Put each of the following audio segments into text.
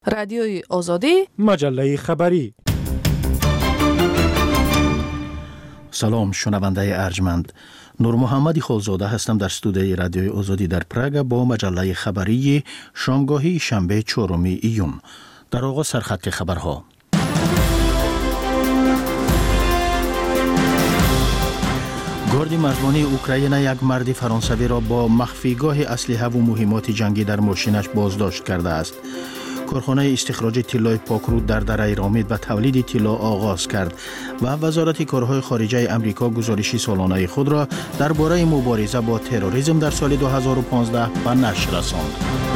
رادیوی آزادی، مجله خبری. سلام شنونده ارجمند. نور محمدی خالزاده هستم در استودیوی رادیوی آزادی در پراگ با مجله خبری شامگاهی شنبه 4 ایون. در آغاز سرخط خبرها. گارد مرزبانی اوکراین یک مرد فرانسوی را با مخفیگاه اسلحه و مهمات جنگی در ماشینش بازداشت کرده است. کارخانه استخراج طلای پاکرود در دره رامید و تولید طلا آغاز کرد و وزارت کارهای خارجه آمریکا گزارش سالانه خود را درباره مبارزه با تروریسم در سال 2015 به نشر رساند.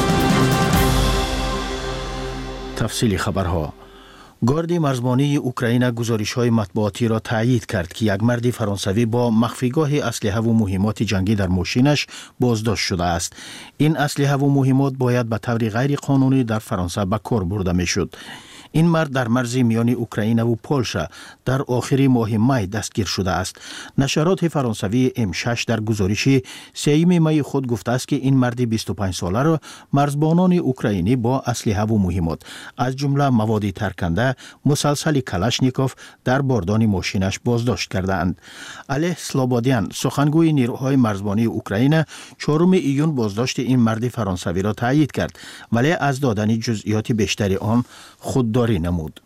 تفصیل خبرها. گارد مرزبانی اوکراین گزارش‌های مطبوعاتی را تایید کرد که یک مرد فرانسوی با مخفیگاه اسلحه و مهمات جنگی در ماشینش بازداشت شده است. این اسلحه و مهمات باید به طور غیر قانونی در فرانسه به کار برده می‌شد. این مرد در مرز میان اوکراین و پولشا در آخر ماه می دستگیر شده است. نشرات فرانسوی M6 در گزارش 3 می خود گفته است که این مرد 25 ساله را مرزبانان اوکراینی با اسلحه و مهمات از جمله مواد ترکنده، مسلسل کلاشنیکوف در باردان ماشینش بازداشت کردند. علی سلابادیان سخنگوی نیروهای مرزبانی اوکراین 4 ایون بازداشت این مرد فرانسوی را تایید کرد، ولی از دادن جزئیات بیشتری آن خودداری نمود.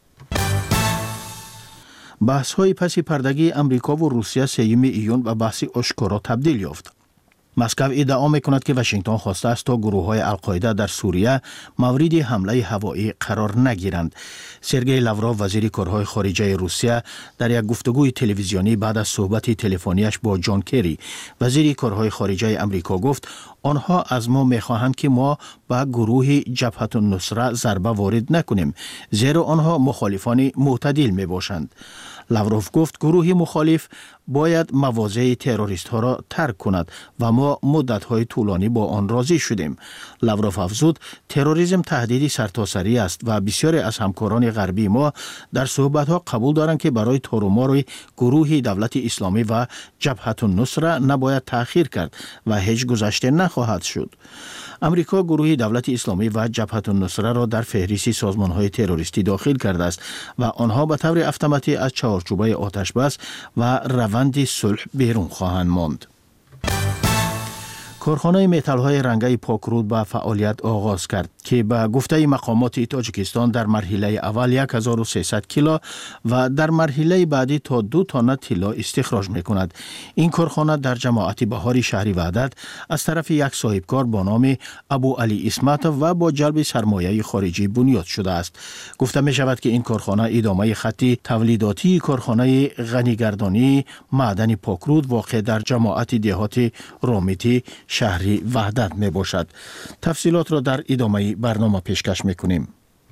بحث های پس پردگی امریکا و روسیه 3 ایون به بحث آشکارا تبدیل یافت. مسکو ادعا می‌کند که واشنگتن خواسته است تا گروه‌های القاعده در سوریه مورد حمله هوایی قرار نگیرند. سرگئی لاوروف وزیر کارهای خارجه روسیه در یک گفتگوی تلویزیونی بعد از صحبت تلفنیش با جان کری وزیر کارهای خارجه آمریکا گفت آنها از ما می‌خواهند که ما به گروه جبهه النصره ضربه وارد نکنیم، زیرا آنها مخالفان معتدل میباشند. لاوروف گفت گروه مخالف باید مواضع تروریست ها را ترک کند و ما مدت های طولانی با آن راضی شدیم. لاوروف افزود تروریسم تهدیدی سرتاسری است و بسیاری از همکاران غربی ما در صحبت ها قبول دارند که برای تارومار گروه دولت اسلامی و جبهه النصره نباید تأخیر کرد و هیچ گذشته نخواهد شد. امریکا گروه دولت اسلامی و جبهه النصره را در فهرست سازمان‌های تروریستی داخل کرده است و آنها به طور اتوماتیک از چارچوبه آتش بس و روند صلح بیرون خواهند ماند. کارخانه متال‌های رنگی پاکرود به فعالیت آغاز کرد که به گفته مقامات تاجیکستان در مرحله اول 1300 کیلو و در مرحله بعدی تا 2 تن طلا استخراج می‌کند. این کارخانه در جماعت بهاری شهری وحدت از طرف یک صاحبکار با نام ابو علی اسمت و با جلب سرمایه خارجی بنیاد شده است. گفته می‌شود که این کارخانه ادامه خط تولیداتی کارخانه غنیگردانی معدن پاکرود واقع در جماعت دهات رامیتی شهری وحدت می باشد. تفصیلات را در ادامه برنامه پیشکش می کنیم.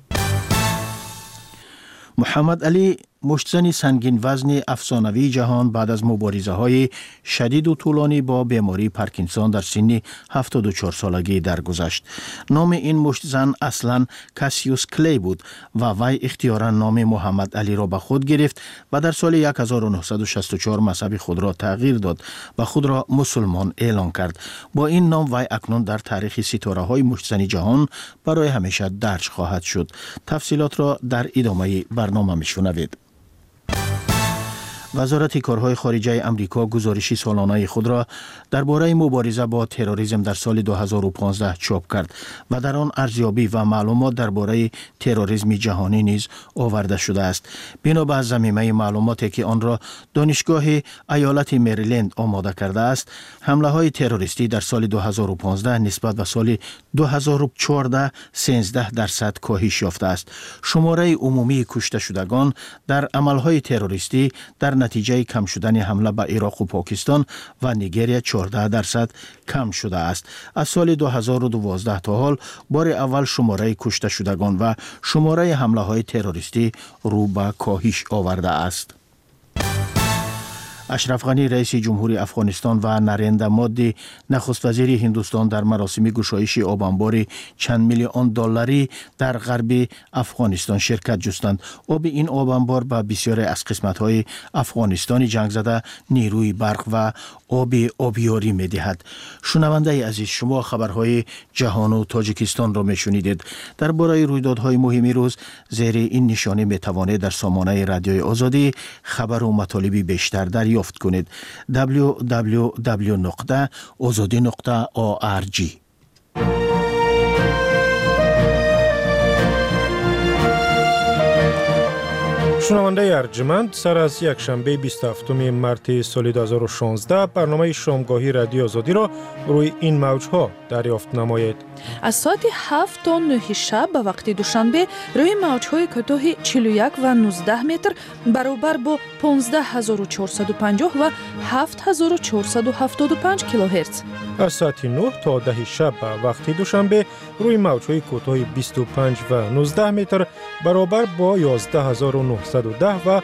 محمد علی مشتزن سنگین وزن افسانوی جهان بعد از مبارزه های شدید و طولانی با بیماری پارکینسون در سن 74 سالگی درگذشت. نام این مشتزن اصلا کاسیوس کلی بود و وی اختیارا نام محمد علی را به خود گرفت و در سال 1964 مذهب خود را تغییر داد و خود را مسلمان اعلان کرد. با این نام وی اکنون در تاریخ ستاره های مشتزن جهان برای همیشه درج خواهد شد. تفصیلات را در ادامه برنامه میشنوید. وزارت کارهای خارجه آمریکا گزارش سالانه خود را درباره مبارزه با تروریسم در سال 2015 چاپ کرد و در آن ارزیابی و معلومات درباره تروریسم جهانی نیز آورده شده است. بنا به ضمیمه معلوماتی که آن را دانشگاه ایالت مریلند آماده کرده است، حمله های تروریستی در سال 2015 نسبت به سال 2014 13% کاهش یافته است. شماره عمومی کشته شدگان در عملهای تروریستی در نتیجه کم شدن حمله به عراق و پاکستان و نیگریه 14% کم شده است. از سال 2012 تا حال بار اول شماره کشته شدگان و شماره حمله های تروریستی رو به کاهش آورده است. اشرف غنی رئیس جمهوری افغانستان و نریندرا مودی نخست وزیر هندوستان در مراسم گشایش آبانبار چند میلیون دلاری در غرب افغانستان شرکت جستند. آب این آبانبار به بسیاری از قسمت‌های افغانستان جنگ زده نیروی برق و آبیاری می‌دهد. شنونده عزیز، شما خبرهای جهان و تاجیکستان را می‌شنیدید. درباره رویدادهای مهم روز زیر این نشانه می‌توانید در سامانه رادیوی آزادی خبر و مطالب بیشتر دریافت کنید. www.azadi.org. شنونده ارجمند، سر از یک شنبه 27 مارت سال 2016 برنامه شامگاهی رادیو آزادی را روی این موجها دریافت نمایید. از ساعت 7 تا 9 شب به وقت دوشنبه روی موجهای کوتاه 41 و 19 متر برابر با 15450 و 7475 کیلوهرتز. از ساعت 9 تا 10 شب به وقت دوشنبه روی موجهای کوتاه 25 و 19 متر برابر با 11910 و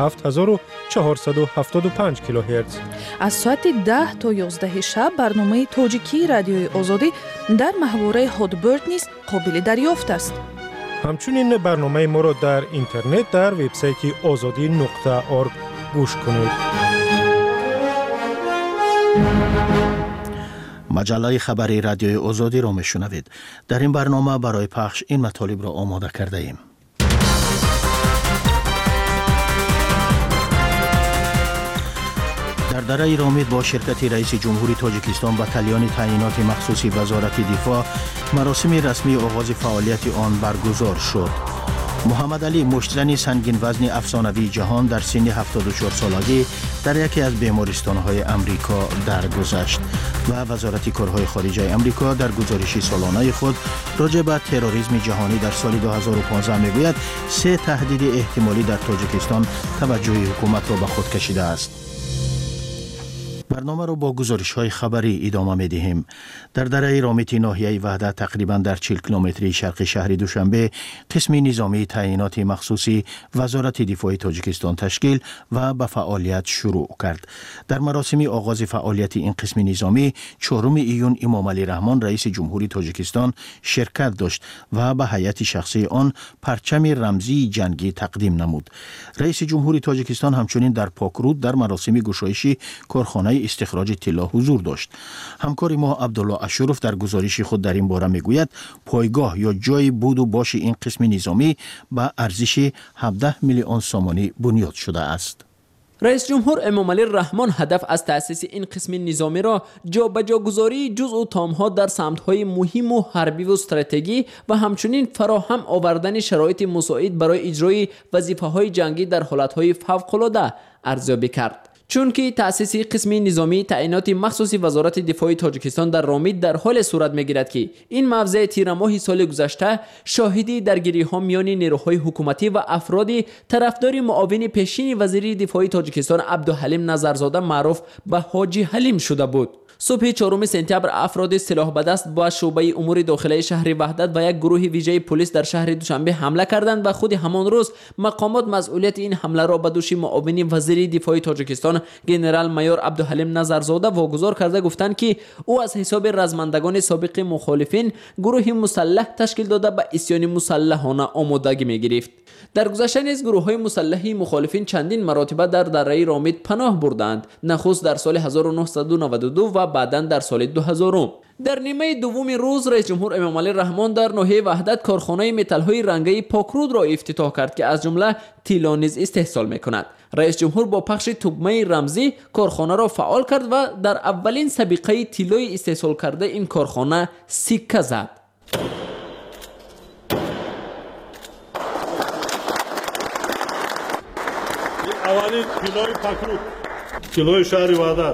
7475 کیلوهرتز. از ساعت 10 تا 11 شب برنامه تاجیکی رادیوی آزادی در محوره هادبرد نیز قابل دریافت است. همچنین برنامه ما را در اینترنت در وبسایت azadi.org گوش کنید. مجله خبری رادیوی آزادی را میشنوید. در این برنامه برای پخش این مطالب را آماده کرده ایم. در دره رامید با شرکت رئیس جمهوری تاجیکستان بتالیون تعیینات مخصوصی وزارت دفاع مراسم رسمی آغاز فعالیت آن برگزار شد. محمد علی مشتزن سنگین وزن افسانوی جهان در سن 74 سالگی در یکی از بیمارستان‌های امریکا درگذشت و وزارت کارهای خارجه امریکا در گزارش سالانه خود راجع به تروریسم جهانی در سال 2015 میگوید 3 تهدید احتمالی در تاجیکستان توجه حکومت را به خود کشیده است. برنامه را با گزارش‌های خبری ادامه می‌دهیم. در دره رامیتی ناحیه وحدت تقریباً در 40 کیلومتری شرق شهر دوشنبه قسم نظامی تعیینات مخصوصی وزارت دفاع تاجیکستان تشکیل و به فعالیت شروع کرد. در مراسم آغاز فعالیت این قسم نظامی 4 ایون امام علی رحمان رئیس جمهوری تاجیکستان شرکت داشت و به هیئت شخصی آن پرچم رمزی جنگی تقدیم نمود. رئیس جمهوری تاجیکستان همچنین در پاکرود در مراسم گشایشی کارخانه استخراج طلا حضور داشت. همکار ما عبدالله اشرف در گزارش خود در این باره میگوید پایگاه یا جای بود و باش این قسم نظامی به ارزش 17 میلیون سامانی بنیاد شده است. رئیس جمهور امام علی رحمان هدف از تأسیس این قسم نظامی را جابجاگذاری جزء و تام‌ها در سمت‌های مهم و حربی و استراتژی و همچنین فراهم آوردن شرایط مساعد برای اجرای وظیفه‌های جنگی در حالت‌های فوق‌العاده ارزیابی کرد. چون که تأسیس قسم نظامی تعیینات مخصوصی وزارت دفاع تاجیکستان در رامید در حال صورت می‌گیرد که این موضع تیر ماه سال گذشته شاهدی درگیری‌ها میان نیروهای حکومتی و افراد طرفدار معاون پیشین وزیر دفاع تاجیکستان عبدالحلیم نظرزاده معروف به حاجی حلیم شده بود. صبح 4 سپتامبر افراد سلاح به دست با شعبه امور داخلی شهر وحدت و یک گروه ویژه پلیس در شهر دوشنبه حمله کردند و خود همان روز مقامات مسئولیت این حمله را به دوش معاون وزیر دفاع تاجیکستان ژنرال مایور عبدالحلیم نظرزاده واگذار کرده گفتند که او از حساب رزمندگان سابق مخالفین گروه مسلح تشکیل داده به عصیان مسلحانه آمادگی می‌گرفت. در گذشته نیز گروه‌های مسلح مخالفین چندین مرتبه در دره رامید پناه بردند، نخست در سال 1992 و بعداً در سال 2000. در نیمه دوم روز رئیس جمهور امام علی رحمان در ناحیه وحدت کارخانه متال‌های رنگی پاکرود را افتتاح کرد که از جمله طلا نیز استحصال می‌کند. رئیس جمهور با پخش توگمه رمزی کارخانه را فعال کرد و در اولین سابقه طلای استحصال کرده این کارخانه سکه زد. اولین طلای پاکرود، طلای شهر وحدت.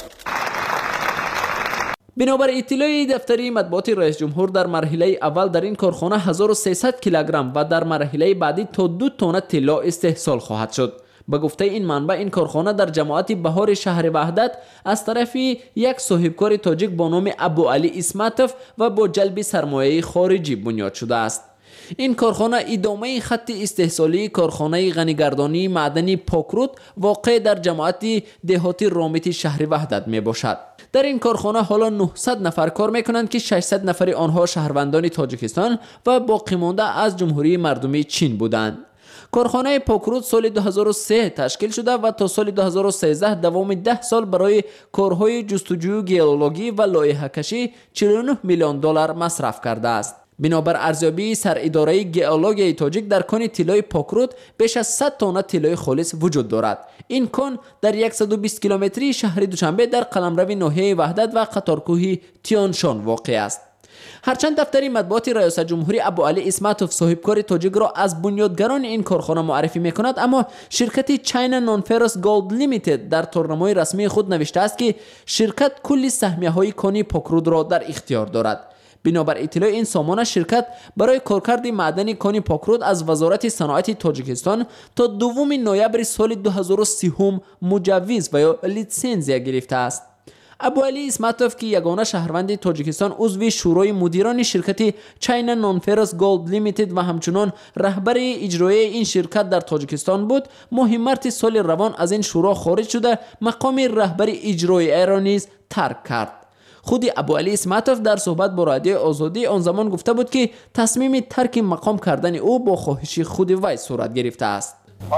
بنابر اطلاع دفتری مطبوعات رئیس جمهور در مرحله اول در این کارخانه 1300 کیلوگرم و در مرحله بعدی تا 2 تن طلا استحصال خواهد شد. به گفته این منبع این کارخانه در جماعت بهار شهر وحدت از طرف یک صاحبکار تاجیک با نام ابو علی اسمتوف و با جلب سرمایه خارجی بنیاد شده است. این کارخانه ادامه خط استحصالی کارخانه غنیگردانی معدنی پاکرود واقع در جماعت دهاتی رامیتی شهر وحدت می باشد. در این کارخانه حالا 900 نفر کار میکنند که 600 نفر آنها شهروندان تاجیکستان و باقی مانده از جمهوری مردمی چین بودند. کارخانه پاکرود سال 2003 تشکیل شده و تا سال 2013 دوام 10 سال برای کارهای جستجوی گئولوژی و لایحه‌کشی 49 میلیون دلار مصرف کرده است. بنابر ارزیابی سراداره گئولوژی تاجیک در کان طلای پاکرود بیش از 100 تن طلای خالص وجود دارد. این کان در 120 کیلومتری شهر دوشنبه در قلمرو ناحیه وحدت و قطارکوه تیانشان واقع است. هرچند دفتر مطبوعات ریاست جمهوری ابوعلی اسمتوف صاحبکار تاجیک را از بنیادگران این کارخانه معرفی میکند، اما شرکت چاینا نانفرس گولد لیمیتد در تورنمای رسمی خود نوشته است که شرکت کلی سهمیه های کان پاکرود را در اختیار دارد. بنابر اطلاع این سامانه، شرکت برای کارکرد معدنی کان پاکرود از وزارت صنایع تاجیکستان تا 2 نوامبر سال 2030 مجوز و یا لیسانس گرفته است. ابوعلی اسمتوف که یگانه شهروند تاجیکستان عضو شورای مدیران شرکت چاینا نانفرس گولد لیمیتد و همچنان رهبر اجرایی این شرکت در تاجیکستان بود، ماه مارس سال روان از این شورا خارج شده مقام رهبر اجرایی را نیز ترک کرد. خود ابوعلی اسمتوف در صحبت با رادیو آزادی آن زمان گفته بود که تصمیم ترک مقام کردن او با خواهش خود وی صورت گرفته است.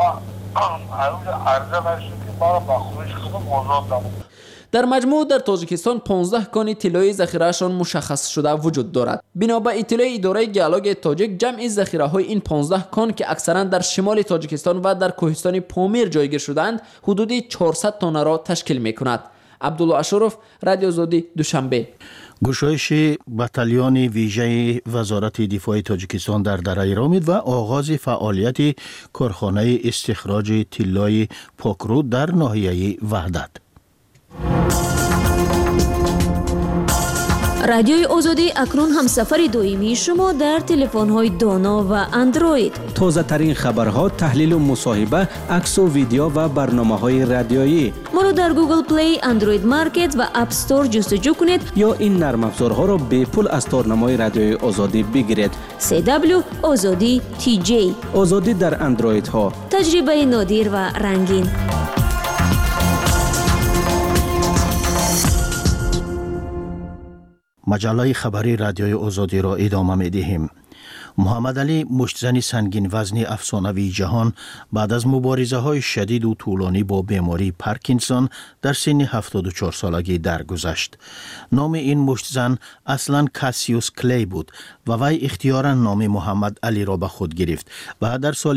در مجموع در تاجیکستان 15 کان طلای ذخیره‌شان مشخص شده وجود دارد. بنا به اطلاع اداره گئولوژی تاجیک، جمع ذخیره‌های این 15 کان که اکثرا در شمال تاجیکستان و در کوهستان پامیر جایگیر شدند، حدود 400 تن را تشکیل می‌کند. عبدالله اشرف، رادیو آزادی، دوشنبه. گشایش بتالیون ویژه وزارت دفاع تاجیکستان در دره رامید و آغاز فعالیت کارخانه استخراج طلای پاکرود در ناحیه وحدت. رادیوی آزادی اکنون همسفر دائمی شما در تلفن‌های دانا و اندروید. تازه ترین خبرها، تحلیل و مصاحبه، عکس و ویدیو و برنامه‌های رادیویی. ما را در گوگل پلی، اندروید مارکت و اپ استور جستجو کنید یا این نرم افزارها را به پول از تارنمای رادیوی آزادی بگیرید. CW آزادی TJ. آزادی در اندروید ها. تجربه نادر و رنگین. مجله خبری رادیوی آزادی را ادامه می دهیم. محمد علی، مشتزن سنگین وزن افسانوی جهان، بعد از مبارزه های شدید و طولانی با بیماری پارکینسون در سن 74 سالگی درگذشت. نام این مشتزن اصلا کاسیوس کلی بود و وی اختیارا نام محمد علی را به خود گرفت و در سال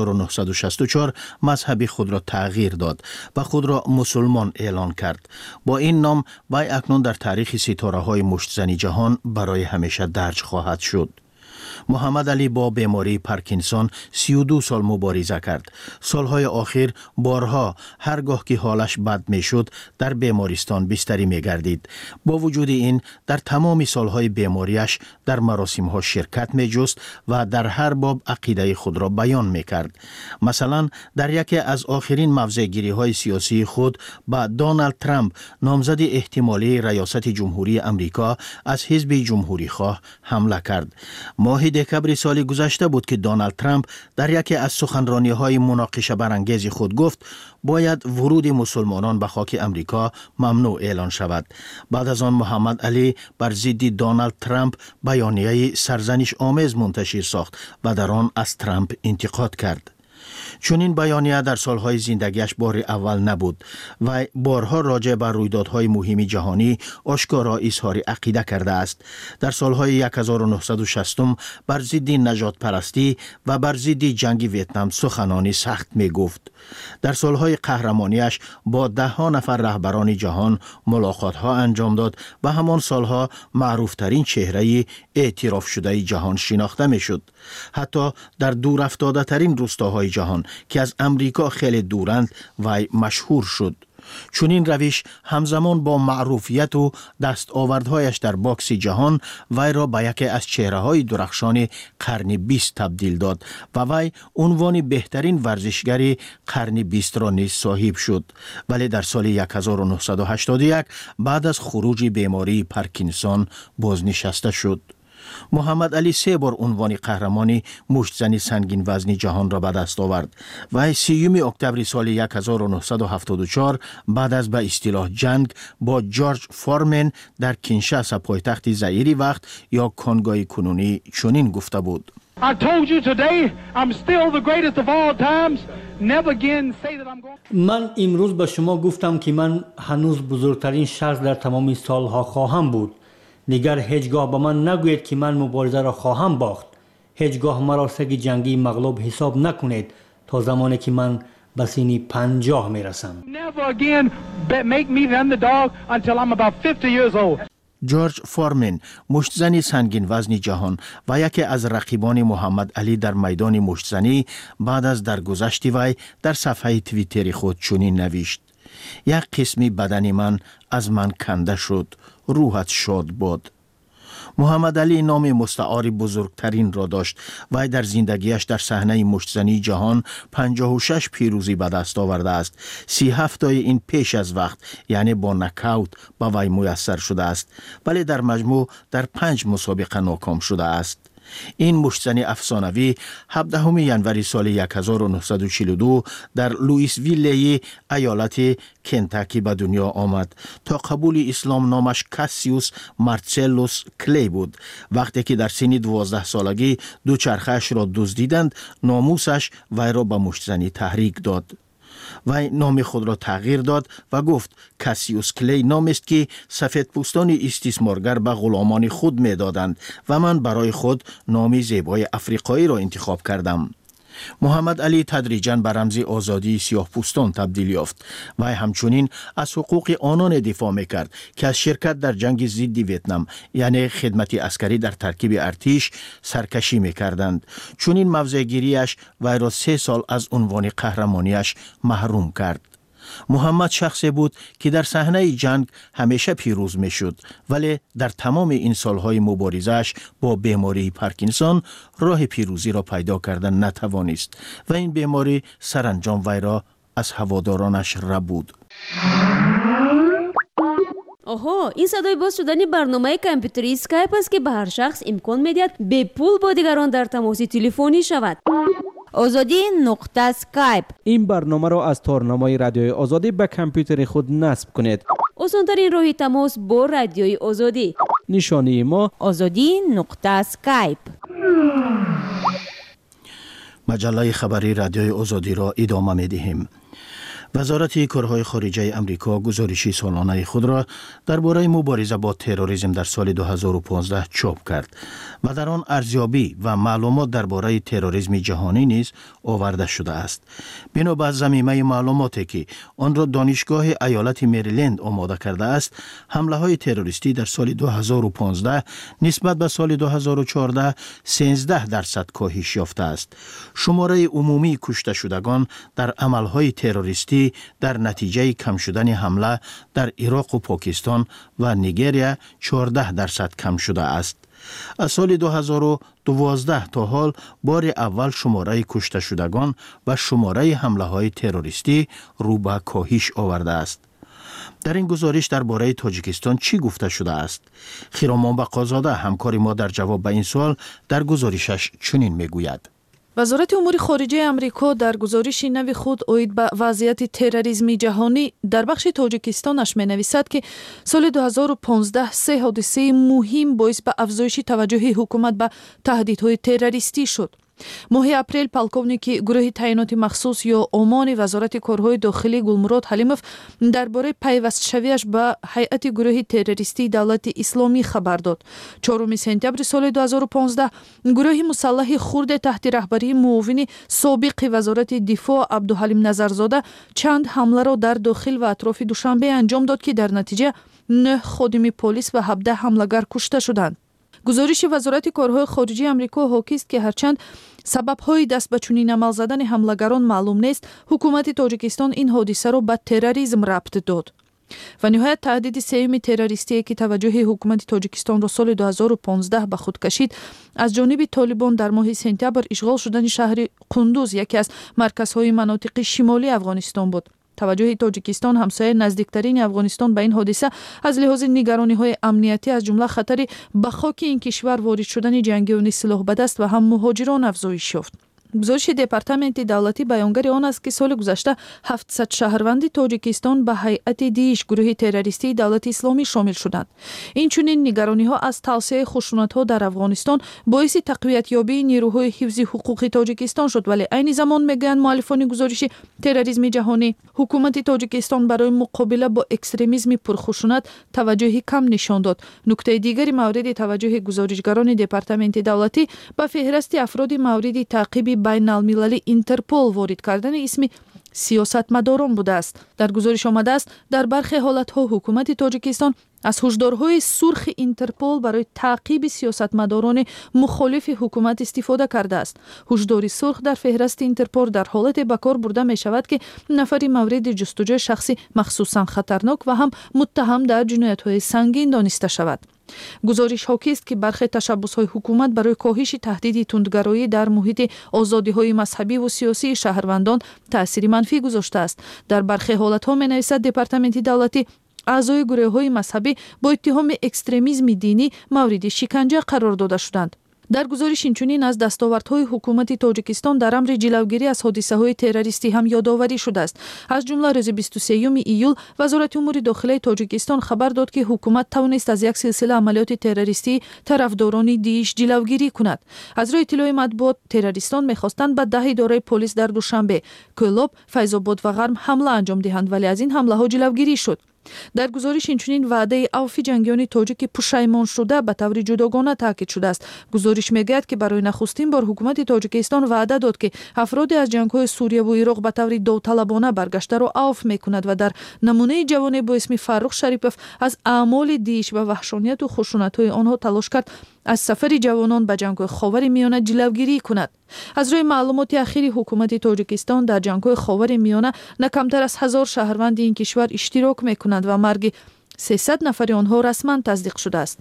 1964 مذهب خود را تغییر داد و خود را مسلمان اعلان کرد. با این نام وی اکنون در تاریخ ستاره های مشتزنی جهان برای همیشه درج خواهد شد. محمد علی با بیماری پارکینسون 32 سال مبارزه کرد. سالهای آخر بارها هرگاه که حالش بد می شد در بیمارستان بستری می گردید. با وجود این در تمام سالهای بیماریش در مراسمها شرکت می جست و در هر باب عقیده خود را بیان می کرد. مثلا در یکی از آخرین موضع‌گیری های سیاسی خود با دونالد ترامپ نامزد احتمالی ریاست جمهوری امریکا از حزب جمهوری خواه حمله کرد. ماه دکبر سال گذشته بود که دونالد ترامپ در یکی از سخنرانی‌های مناقشه برانگیز خود گفت باید ورود مسلمانان به خاک امریکا ممنوع اعلان شود. بعد از آن محمد علی بر ضد دونالد ترامپ بیانیه سرزنش آمیز منتشر ساخت و در آن از ترامپ انتقاد کرد. چون این بیانیه در سالهای زندگیش بار اول نبود و بارها راجع به رویدادهای مهم جهانی آشکارا اظهار عقیده کرده است. در سالهای 1960 بر ضد نجات پرستی و بر ضد جنگ ویتنام سخنانی سخت می گفت. در سالهای قهرمانیش با 10 نفر رهبران جهان ملاقاتها انجام داد و همان سالها معروفترین چهره اعتراف شده جهان شناخته می شد. حتی در دور افتاده ترین روستاهای جهان که از امریکا خیلی دورند و مشهور شد. چون این روش همزمان با معروفیت و دستاوردهایش در باکس جهان وی را به یکی از چهره‌های درخشان قرن 20 تبدیل داد و وی عنوان بهترین ورزشگر قرن 20 را نیز صاحب شد. ولی در سال 1981 بعد از خروج بیماری پارکینسون بازنشسته شد. محمد علی 3 بار عنوان قهرمانی مشتزنی سنگین وزنی جهان را به دست آورد و 30 اکتبر سال 1974 بعد از به اصطلاح جنگ با جورج فورمن در کینشاسا پایتخت زائیری وقت یا کنگوی کنونی چنین گفته بود: I told you today I'm still the greatest of all times. Never again say that I'm going. من امروز به شما گفتم که من هنوز بزرگترین شخص در تمام سالها خواهم بود. دیگر هیچگاه به من نگویید که من مبارزه را خواهم باخت. هیچگاه مرا سگ جنگی مغلوب حساب نکنید تا زمانی که من به سن 50 میرسم. Never again make me the underdog until I'm about 50 years old. جورج فورمن مشتزنی سنگین وزنی جهان و یکی از رقیبان محمد علی در میدان مشتزنی بعد از درگذشت وی در صفحه توییتری خود چنین نوشت: یک قسمی بدن من از من کنده شد، روحت شاد باد. محمد علی نام مستعار بزرگترین را داشت و در زندگیش در صحنه مشتزنی جهان 56 پیروزی به دست آورده است. 37 تای این پیش از وقت یعنی با نکاوت به وی میسر شده است، ولی در مجموع در 5 مسابقه ناکام شده است. این مشتزنی افسانوی 17 ژانویه سال 1942 در لوئیسویل ایالت کنتاکی به دنیا آمد. تا قبول اسلام نامش کاسیوس مارچلوس کلی بود. وقتی که در سن 12 سالگی دوچرخه‌اش را دزدیدند، ناموسش وی را به مشتزنی تحریک داد. وی نام خود را تغییر داد و گفت کاسیوس کلی نام است که سفیدپوستان استثمارگر به غلامان خود می دادند و من برای خود نامی زیبای افریقایی را انتخاب کردم. محمد علی تدریجاً به رمز آزادی سیاه پوستان تبدیل یافت و همچنین از حقوق آنان دفاع میکرد که از شرکت در جنگ ضد ویتنام یعنی خدمت عسکری در ترکیب ارتش سرکشی میکردند. چنین موضع‌گیریش وی را 3 سال از عنوان قهرمانیش محروم کرد. محمد شخصی بود که در صحنه جنگ همیشه پیروز می شد، ولی در تمام این سالهای مبارزش با بیماری پارکینسون راه پیروزی را پیدا کردن نتوانست و این بیماری سرانجام وی را از هوادارانش ربود. آها، این صدای باز شدن برنامه کامپیوتری اسکایپ است که به هر شخص امکان می‌دهد به پول با دیگران در تماس تلفنی شود. آزادی نقطه اسکایپ. این برنامه را از تارنمای رادیوی آزادی به کامپیوتر خود نصب کنید. آسان‌ترین راه تماس با رادیوی آزادی. نشانی ما آزادی نقطه اسکایپ. مجله خبری رادیوی آزادی را ادامه می‌دهیم. وزارت کارهای خارجه امریکا گزارشی سالانه خود را درباره مبارزه با تروریسم در سال 2015 چاپ کرد و در آن ارزیابی و معلومات درباره تروریسم جهانی نیز آورده شده است. بنابر ضمیمه معلوماتی که آن را دانشگاه ایالت مریلند آماده کرده است، حمله های تروریستی در سال 2015 نسبت به سال 2014 13% کاهش یافته است. شماره عمومی کشته شدگان در عملهای تروریستی در نتیجه کم شدن حمله در عراق و پاکستان و نیگریا 14% کم شده است. از سال 2012 تا حال بار اول شماره کشته شدگان و شماره حمله های تروریستی رو به کاهش آورده است. در این گزارش درباره تاجیکستان چی گفته شده است؟ خیرامان بقازاده همکار ما در جواب به این سوال در گزارشش چنین میگوید: وزارت امور خارجه امریکا در گزارش نو خود اوید به وضعیت تروریسم جهانی در بخش تاجیکستانش می نویسد که سال 2015 3 حادثه مهم باعث به افزایش توجه حکومت به تهدیدهای تروریستی شد. ماه اپریل پالکوونیک گروه تعیینات مخصوص یا امان وزارت کارهای داخلی گلمراد حلیمов درباره پیوستشویش به هیئت گروه تروریستی دولت اسلامی خبر داد. 4 سپتامبر سال 2015 گروه مسلح خرد تحت رهبری معاون سابق وزارت دفاع عبدالحلیم نظرزاده چند حمله را در داخل و اطراف دوشنبه انجام داد که در نتیجه 9 خادم پلیس و 17 حمله‌گر کشته شدند. گزارش وزارت کارهای خارجه امریکا حاکی است که هرچند سبب‌های دست به چنین عمل زدن حمله‌گران معلوم نیست، حکومت تاجیکستان این حادثه را به تروریسم ربط داد. و نهایت تهدید سوم تروریستی که توجه حکومت تاجیکستان را سال 2015 به خود کشید، از جانب طالبان در ماه سپتامبر اشغال شدن شهر قندوز، یکی از مرکزهای مناطق شمالی افغانستان بود. توجه تاجیکستان همسایه نزدیکترین افغانستان به این حادثه از لحاظ نگرانی‌های امنیتی از جمله خطر به خاک این کشور وارد شدن جنگیان سلاح به دست و هم مهاجران افزایش یافت. گزارش دپارتمنت دولتی بیانگر آن است که سال گذشته 700 شهروند تاجیکستان به هیئت دیش گروه تروریستی دولت اسلامی شامل شدند. این چنین نگرانی‌ها از توسعه خشونت‌ها در افغانستان باعث تقویت یابی نیروهای حفظ حقوق تاجیکستان شد، ولی عین زمان میگن مؤلفان گزارش تروریسم جهانی حکومت تاجیکستان برای مقابله با اکستریمیسم پرخشونت توجهی کم نشان داد. نکته دیگری مورد توجه گزارشگران دپارتمنت دولتی به فهرست افراد مورد تعقیب بین المللی اینترپول وارد کردن اسم سیاستمداران بوده است. در گزارش آمده است در برخی حالت‌ها حکومت تاجیکستان از هشدارهای سرخ اینترپول برای تعقیب سیاستمداران مخالف حکومت استفاده کرده است. هشدار سرخ در فهرست اینترپول در حالت به کار برده می شود که نفری مورد جستجوی شخصی مخصوصا خطرناک و هم متهم در جنایت‌های سنگین دانسته شود. گزارش حاکی است که برخی تشبس‌های حکومت برای کاهش تهدید تندگرایی در محیط آزادی‌های مذهبی و سیاسی شهروندان تأثیر منفی گذاشته است. در برخی حالت‌ها می‌نویسد دپارتمنت دولتی اعضای گروه‌های مذهبی با اتهام اکستریمیسم دینی مورد شکنجه قرار داده شدند. در گزارش اینچنین از دستاوردهای حکومت تاجیکستان در امر جلوگیری از حادثه‌های تروریستی هم یادآوری شده است. از جمله روز 23 ایول وزارت امور داخلی تاجیکستان خبر داد که حکومت توانست از یک سلسله عملیات تروریستی طرفداران دیش جلوگیری کند. از روی اطلاع مطبوعات تروریستان می‌خواستند به 10 اداره پلیس در دوشنبه، کلاب، فیض‌آباد و غرم حمله انجام دهند، ولی از این حمله‌ها جلوگیری شد. در گزارش اینچنین وعده عفو جنگیان تاجیک پشیمان شده به طور جداگانه تاکید شده است. گزارش میگوید که برای نخستین بار حکومت تاجیکستان وعده داد که افراد از جنگ‌های سوریه و عراق به طور داوطلبانه برگشته را عفو میکند و در نمونه جوانی با اسم فرخ شریپوف از اعمال دیش و وحشانیت و خشونت‌های آنها تلاش کرد از سفر جوانان به جنگ‌های خاورمیانه جلوگیری کند. از روی معلومات اخیر حکومت تاجیکستان در جنگ‌های خاورمیانه نه کمتر از 1000 شهروند این کشور اشتراک می‌کنند و مرگ 300 نفر آنها رسما تصدیق شده است.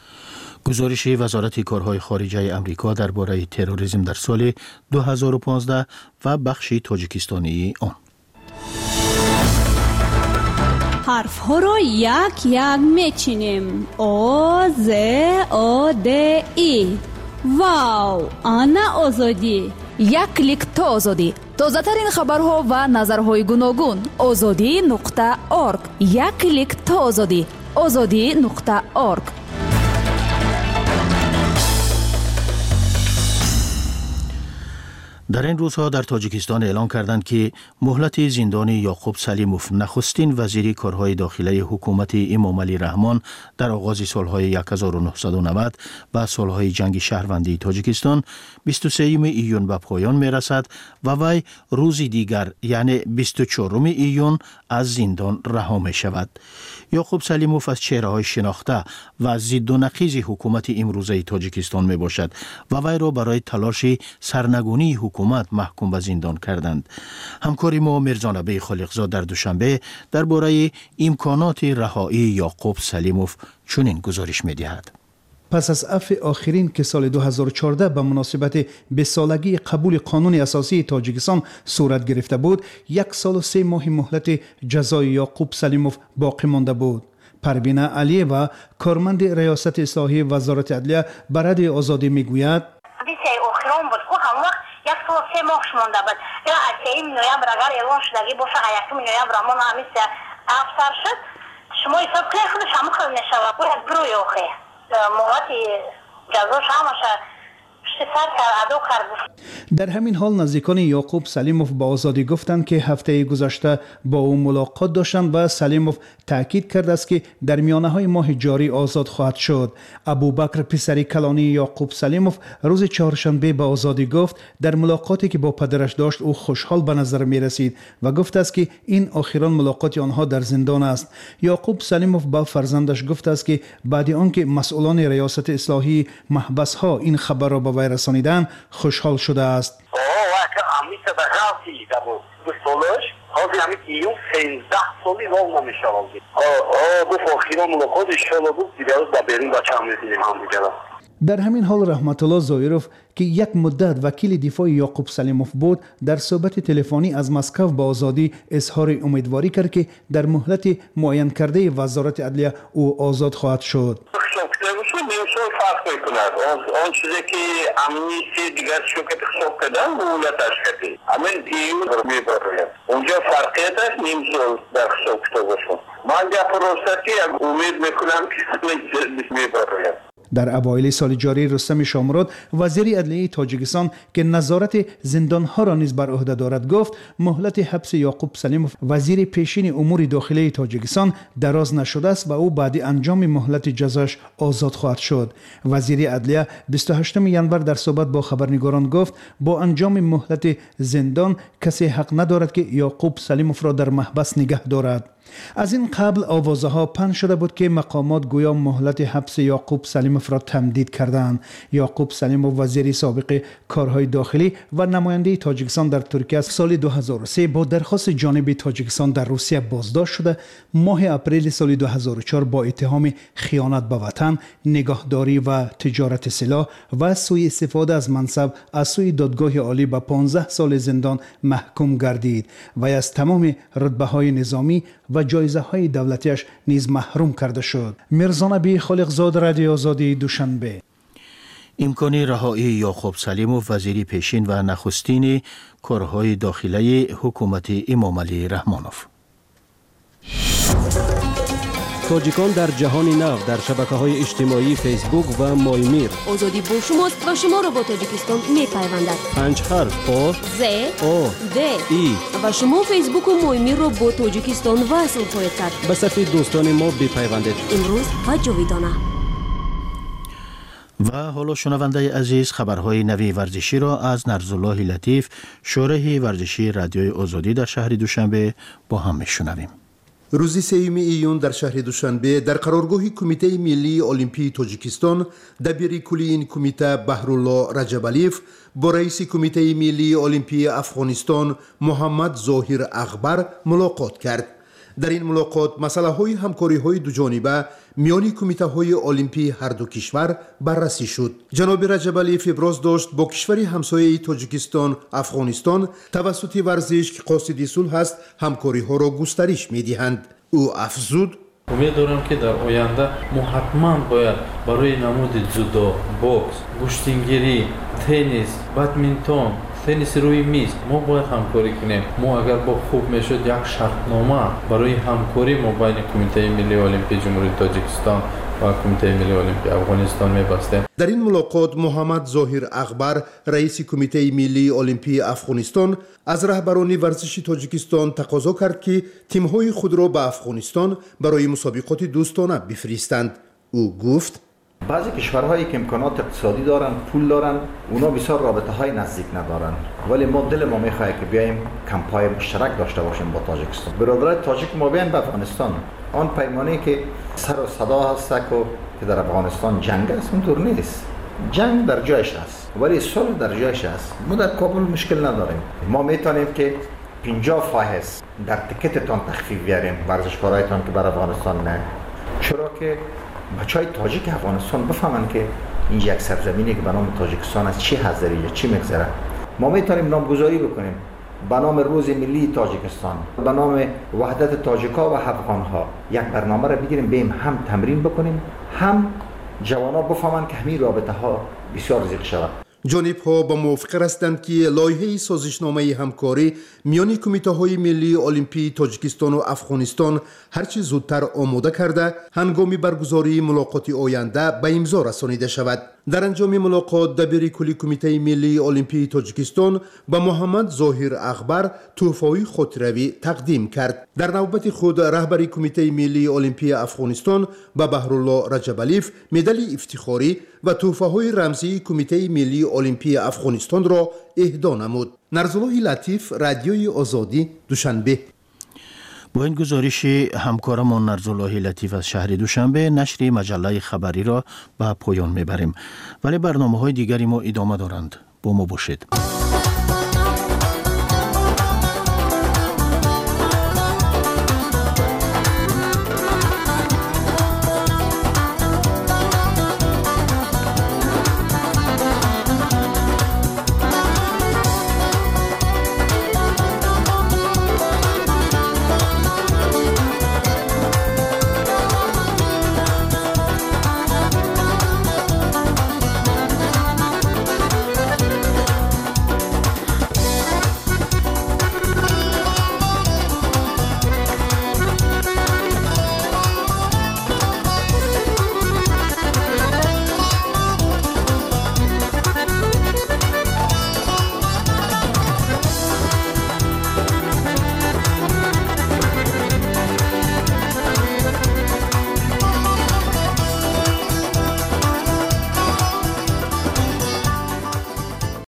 گزارش وزارت کارهای خارجه آمریکا درباره تروریسم در سال 2015 و بخش تاجیکستانی آن. حرف ها رو یک یک میچینیم. او ز او د ای. واو، آنا آزادی. یک کلیک تا آزادی. تازه ترین خبرها و نظرهای گوناگون. azadi.org. یک کلیک تا آزادی. azadi.org. در این روزها در تاجیکستان اعلان کردند که مهلت زندان یعقوب سلیموف نخستین وزیر کارهای داخلی حکومت امام علی رحمان در آغاز سالهای 1990 و سالهای جنگ شهروندی تاجیکستان 23 ایون به پایان می رسد و وی روزی دیگر یعنی 24 ایون از زندان رها می شود. یعقوب سلیموف از چهره‌های شناخته و ضد و نقیض حکومت امروزه تاجیکستان می باشد و وی را برای تلاش سرنگونی حکومت محکوم به زندان کردند. همکار ما مرزا نبی خالقزاد در دوشنبه درباره امکانات رهایی یعقوب سلیموف چنین گزارش می دهد. پس از عفو آخرین که سال 2014 به مناسبت 20 سالگی قبول قانون اساسی تاجیکستان صورت گرفته بود، 1 سال و 3 ماه مهلت جزای یعقوب سلیموف باقی مانده بود. پروین علیه کارمند ریاست اصلاحی وزارت عدلیه برد آزادی میگوید 1 سال و 3 ماه مانده بود. یا از 3 نوامبر اگر اعلان شدگی باشه 1 نوامبر اما همیشه افسر شد، شما حساب کنید خودش هم خیلی نشود باید بروی آخه مهلت جزاش همشه در همین حال نزدیکان یعقوب سلیموف با آزادی گفتند که هفته گذشته با او ملاقات داشتند و سلیموف تاکید کرده است که در میانه های ماه جاری آزاد خواهد شد. ابوبکر پسری کلانی یعقوب سلیموف روز چهارشنبه به آزادی گفت در ملاقاتی که با پدرش داشت او خوشحال به نظر می رسید و گفت است که این آخرین ملاقات آنها در زندان است. یعقوب سلیموف با فرزندش گفت است که بعد آنکه مسئولان ریاست اصلاحی محبس ها این خبر را به وی رسانیدن خوشحال شده است. در همین حال رحمت الله زایروف که یک مدت وکیل دفاع یعقوب سلیموف بود در صحبت تلفنی از مسکو با آزادی اظهار امیدواری کرد که در مهلت معین کرده وزارت عدلیه او آزاد خواهد شد. فرق میکند آن چیزی که امنیتی دیگر شرکت حساب کردن مهلتش کردی همین ایون میبراید اونجا فرقیت است نیم سال در حساب کتابشون من در پروستی امید میکنم که میبراید. در اوایل سال جاری رستم شامراد وزیر عدلیه تاجیکستان که نظارت زندانها را نیز بر عهده دارد گفت مهلت حبس یعقوب سلیموف وزیر پیشین امور داخلی تاجیکستان دراز نشده است و او بعد انجام مهلت جزاش آزاد خواهد شد. وزیر عدلیه 28 ژانویه در صحبت با خبرنگاران گفت با انجام مهلت زندان کسی حق ندارد که یعقوب سلیموف را در محبس نگه دارد. از این قبل آوازها پخش شده بود که مقامات گویا مهلت حبس یعقوب سلیموف را تمدید کردند. یعقوب سلیموف وزیر سابق کارهای داخلی و نماینده تاجیکستان در ترکیه از سال 2003 با درخواست جانب تاجیکستان در روسیه بازداشت شده ماه اپریل سال 2004 با اتهام خیانت به وطن، نگهداری و تجارت سلاح و سوء استفاده از منصب از سوی دادگاه عالی به 15 سال زندان محکوم گردید و از تمام رتبه‌های نظامی و جایزه های دولتیش نیز محروم کرده شد. میرزا نبی خالقزاد، رادیو آزادی، دوشنبه. امکان رهایی یعقوب سلیموف وزیر پیشین و نخستین کارهای داخلی حکومت امام علی رحمانوف. تاجیکان در جهان نو در شبکه‌های اجتماعی فیسبوک و مایمیر. آزادی با شماست و شما را با تاجیکستان می‌پیوندد. 5 حرف آ ز آ د ای و شما فیسبوک و مایمیر را با تاجیکستان وصل خواهید کرد. به صفحه دوستان ما بپیوندید. امروز و جاویدانه. و حالا شنونده عزیز خبرهای نوی ورزشی را از نرزالله لطیف شارح ورزشی رادیوی آزادی در شهر دوشنبه با هم میشنویم. روز 3 ایون در شهر دوشنبه در قرارگاه کمیته ملی المپی تاجیکستان دبیر کلی این کمیته بهرالله رجبالیف با رئیس کمیته ملی المپی افغانستان محمد ظاهر اغبر ملاقات کرد. در این ملاقات مسئله های همکاری های دو جانبه میان کمیته های المپی هر دو کشور بررسی شد. جناب رجبالیف ابراز داشت با کشور همسایه تاجیکستان افغانستان توسط ورزش که قاصد صلح است همکاری ها را گسترش میدهند. او افزود امید دارم که در آینده ما حتما باید برای نمود جودو، بوکس، گوشتینگیری، تنیس، بادمینتون، تنیس روی میز ما باید همکاری کنیم. ما اگر با خوب میشد یک شرطنامه برای همکاری ما بین کمیته ملی المپی جمهوری تاجیکستان و کمیته ملی المپی افغانستان می‌بستیم. در این ملاقات محمد ظاهر اغبر رئیس کمیته ملی المپی افغانستان از رهبران ورزشی تاجیکستان تقاضا کرد که تیم‌های خود را به افغانستان برای مسابقات دوستانه بفرستند. او گفت بعضی کشورهایی که امکانات اقتصادی دارن، پول دارن، اونا بسیار رابطه‌های نزدیک ندارن، ولی ما دل ما می‌خواد که بیایم کمپای مشترک داشته باشیم با تاجیکستان. برادرای تاجیک ما بیاین به افغانستان. آن پیمانی که سر و صدا هست که در افغانستان جنگ است اونطور نیست. جنگ در جایش است ولی صلح در جایش است. ما در کابل مشکل نداریم. ما میتونیم که 50 فایز در تیکتتان تخفیف بیاریم ورزشکارایتان که بر افغانستان نه. چرا که بچهای تاجیک افغانستان بفهمن که این یک سرزمینی که به نام تاجیکستان از چی حاضری یا چی میگذره. ما میتونیم نامگذاری بکنیم به نام روز ملی تاجیکستان، به نام وحدت تاجیکا و افغانها یک برنامه را بگیریم بیم هم تمرین بکنیم هم جوانا بفهمن که همین رابطه ها بسیار زیاد شود. جانب ها با موافقه هستند که لایحه سازشنامه همکاری میان کمیته های ملی المپی تاجیکستان و افغانستان هرچه زودتر آماده کرده هنگام برگزاری ملاقات آینده به امضا رسانیده شود. در انجام ملاقات دبیر کلی کمیته ملی المپی تاجیکستان به محمد ظاهر اغبر تحفه‌های خاطروی تقدیم کرد. در نوبت خود رهبر کمیته ملی المپی افغانستان به بهرالله رجبالیف مدال افتخاری و تحفه‌های رمزی کمیته ملی المپی افغانستان را اهدا نمود. نرزالله لطیف، رادیوی آزادی، دوشنبه. با این گزارش همکارمان نرزالله لطیف از شهر دوشنبه نشر مجله خبری را به پایان میبریم، ولی برنامه‌های دیگری ما ادامه دارند. با ما باشید.